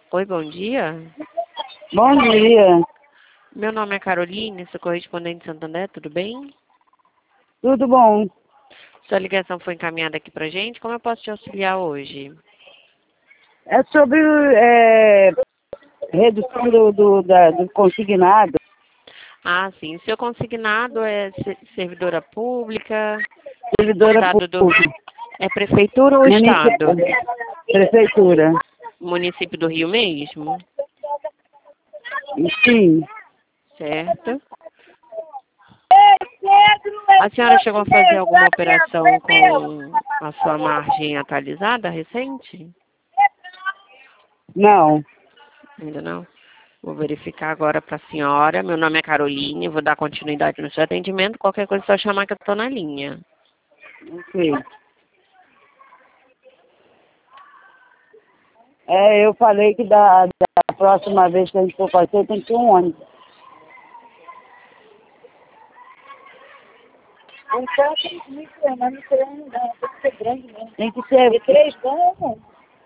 Oi, bom dia. Bom dia, Meu nome é Caroline, sou correspondente de Santander, tudo bem? tudo bom? Sua ligação foi encaminhada aqui pra gente, como eu posso te auxiliar hoje? É sobre redução do consignado, Ah, sim, seu consignado é servidora pública, servidora estado do... pública, É prefeitura ou estado? prefeitura. Município do Rio mesmo? Sim, Certo. A senhora chegou a fazer alguma operação com a sua margem atualizada recente? não, Ainda não? Vou verificar agora para a senhora. Meu nome é Caroline, vou dar continuidade no seu atendimento. Qualquer coisa é só chamar que eu estou na linha. ok. Eu falei que da próxima vez que a gente for fazer tem que ter um ônibus. Então tem que ser, mas não ser não, tem que ser grande mesmo. Tem que ser. De 3 vamos.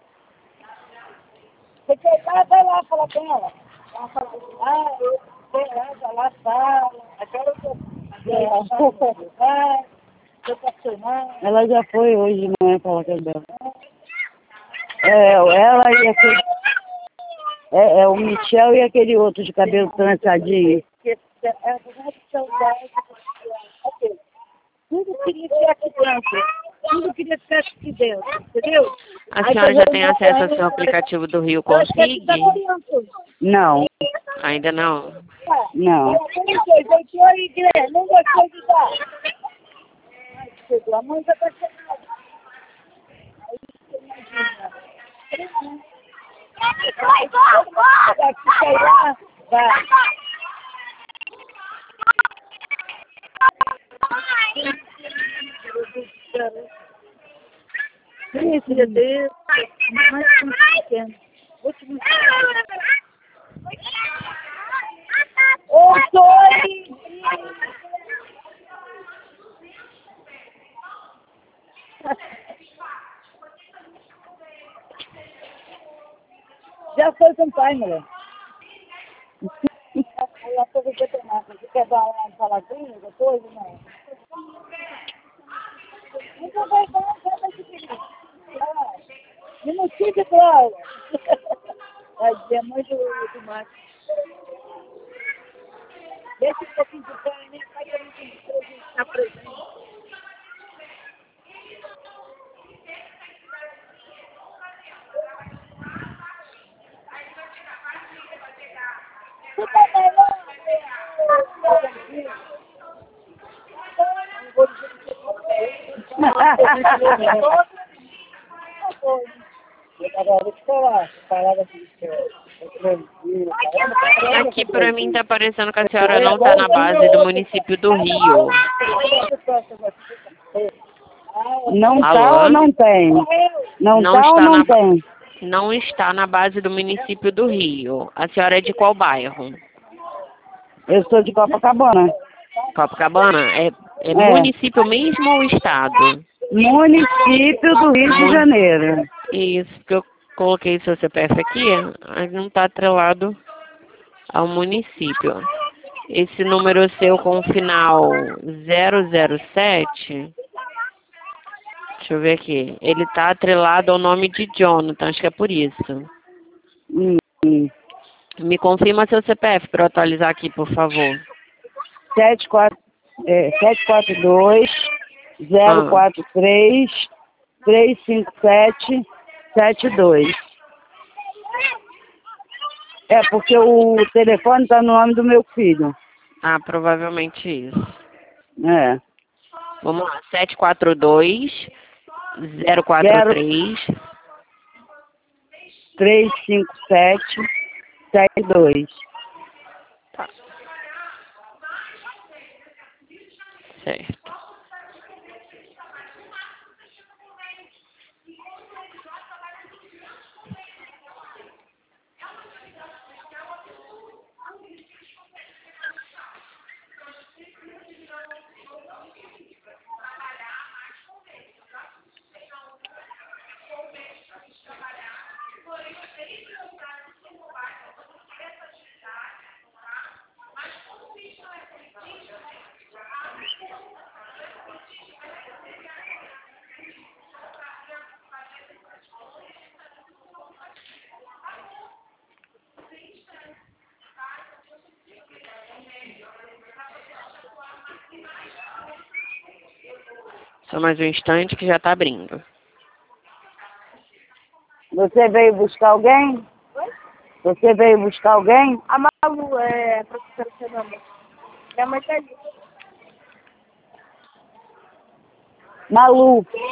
Você quer ir lá, vai lá falar com ela. Ela fala, eu sei lá, vai lá, fala. Aquela que ela já foi hoje de manhã falar com ela. Ela e aquele. É o Michel e aquele outro de cabelo trançadinho. Tudo queria ser aqui dentro. Tudo queria ser aqui dentro, entendeu? A senhora já tem acesso ao seu aplicativo do Rio Consig? Não, Ainda não? não. Não gostou de dar. Chegou a mãe já está chegando. Aí você imagina. Vai lá, vai. Sim, filha dele. Mais pequeno. Ô, Tori! Já foi com o pai, mulher. Ela foi ver veterinário. Você quer dar uma saladinha depois ou não? Não vai dar, vai se minutinho, Cláudia. Vai dizer a mãe do Marcos. Deixa um pouquinho de pão, nem vai ter muito de estar presente. Tu tá melhor, Agora, deixa eu falar. Parada aqui. Aqui para mim está aparecendo que a senhora não está na base do município do Rio. Não tá Alô? ou não tem? Não tá ou está não tem? não está na base do município do Rio. A senhora é de qual bairro? Eu sou de Copacabana. Copacabana? É É. município mesmo ou estado? Município do Rio de Janeiro. Isso, porque eu coloquei seu CPF aqui, mas não está atrelado ao município. Esse número seu com o final 007, deixa eu ver aqui, ele está atrelado ao nome de Jonathan, acho que é por isso. Hum. Me confirma seu CPF para eu atualizar aqui, por favor. 742 043 357 72. É porque o telefone está no nome do meu filho. Ah, provavelmente isso. É. Vamos lá, 742 043 357 72. Tá, certo. Só mais um instante que já tá abrindo. Você veio buscar alguém? Oi? Você veio buscar alguém? A Malu é a professora do seu nome. Minha mãe tá ali. Malu.